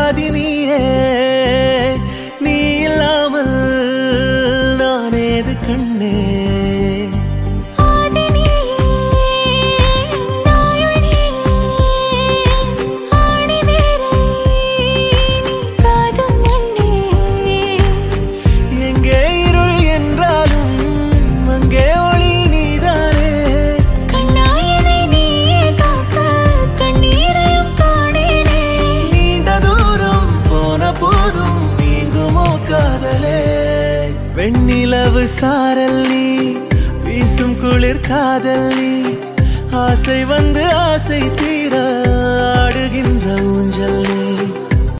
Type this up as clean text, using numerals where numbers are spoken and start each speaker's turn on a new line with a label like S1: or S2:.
S1: பாதி நீயே நீ இல்லாமல் நான் ஏது கண்ணே வெண்ணிலவு சாரல் நீ வீசும் குளிர் காதல் நீ ஆசை வந்து ஆசை தீர ஆடுகின்ற ஊஞ்சல் நீ